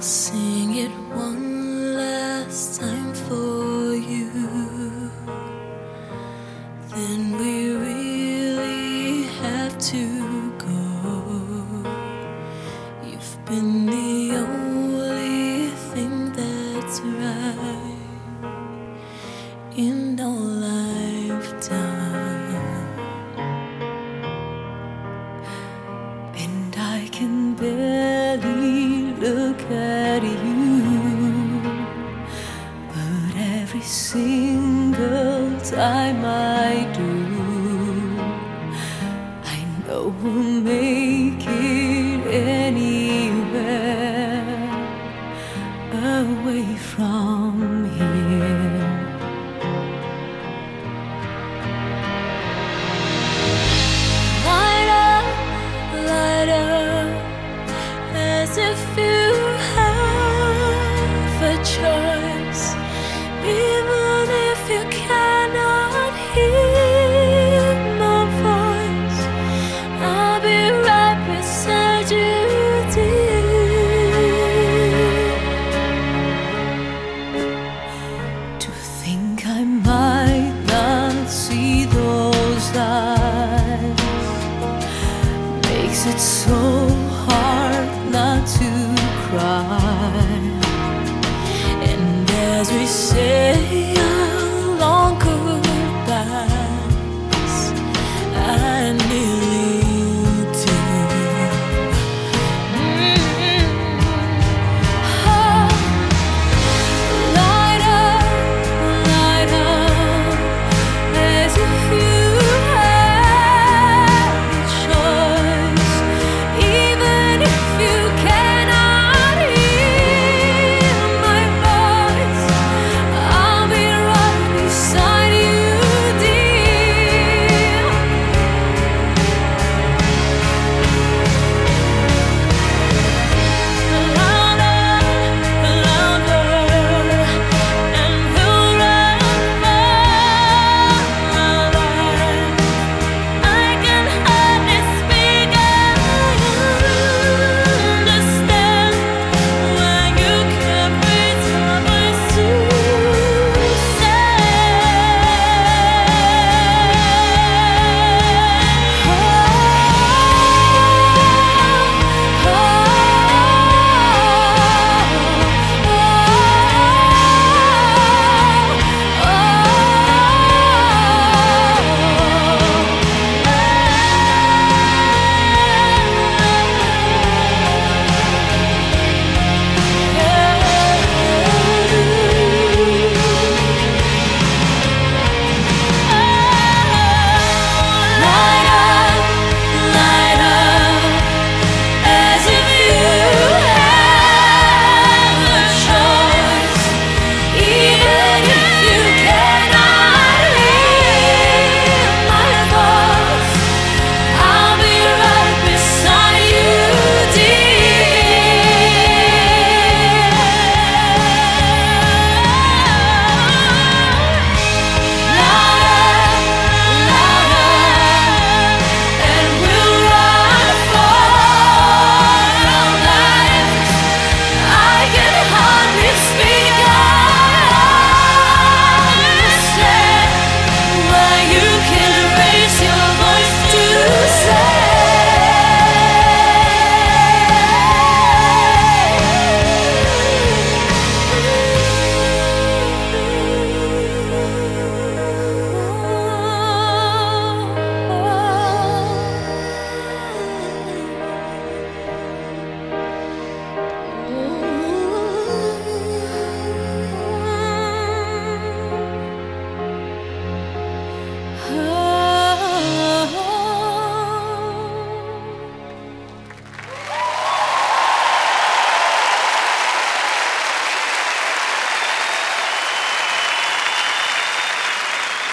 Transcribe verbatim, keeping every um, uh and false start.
sing it one last time for you. Then we really have to go. You've been the only thing that's right in our lifetime. And I can barely look at you, but every single time I do, I know we'll make it anywhere away from here. Light up, light up, as if you have a choice, even if you cannot hear my voice. I'll be right beside you, dear. To think I might not see those eyes makes it so